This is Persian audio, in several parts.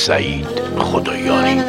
سعید خدایاری.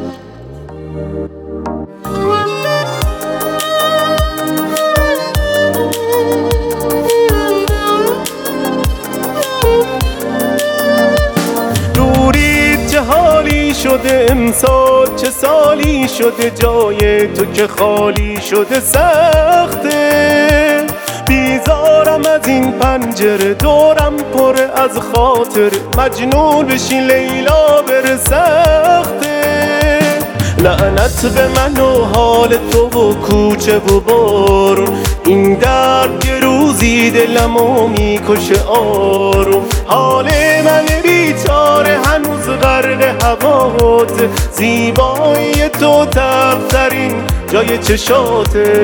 چه حالی شده امسال، چه سالی شده، جای تو که خالی شده سخته. بیزارم از این پنجره، دورم پر از خاطر، مجنون بشی لیلا بره سخته. لعنت به من و حال تو و کوچه و بارون، این درد یه روزی دلمو میکشه آروم. حال من بیچاره هنوز غرق هوات، زیبایی تو تفترین جای چشاته،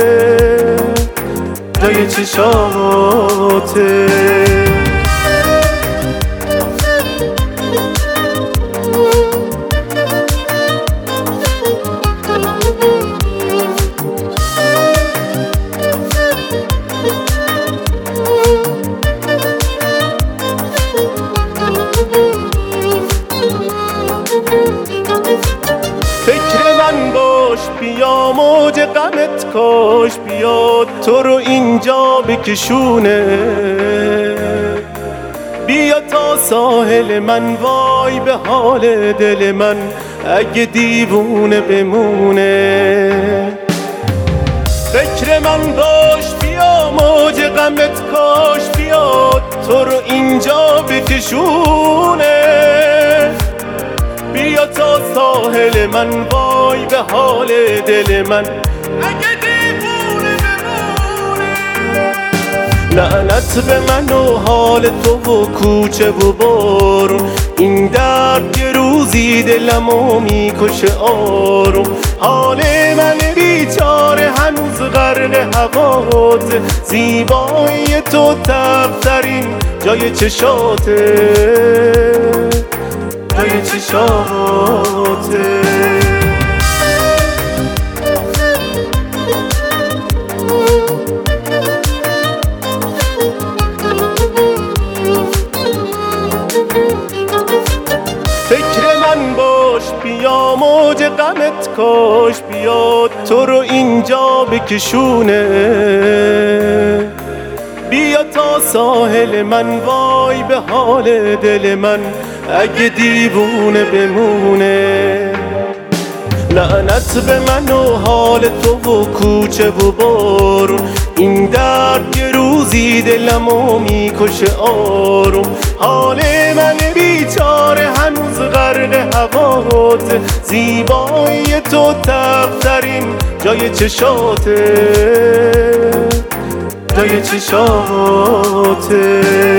جای چشاته. فکر من باش، بیا موج غمت کاش بیاد تو رو اینجا بکشونه. بیا تا ساحل من، وای به حال دل من اگه دیوونه بمونه. فکر من باش، بیا موج غمت کاش بیاد تو رو اینجا بکشونه. بیا تا ساحل من، وای به حال دل من اگه دیوونه بمونه. لعنت به من و حال تو و کوچه و بارون، این درد یه روزی دلمو میکشه آروم. حال من بیچاره هنوز غرق هوات، زیبایی تو تفترین جای چشاته، جای چشاته. فکر من باش، بیا موج غمت کاش بیاد تو رو اینجا بکشونه. بیا تا ساحل من، وای به حال دل من اگه دیوونه بمونه. لعنت به من و حال تو و کوچه و بارون، این درد یه روزی دلمو میکشه آروم. حال من بیچاره هنوز غرق هوات، زیبایی تو تفترین جای چشاته، جای چشاته.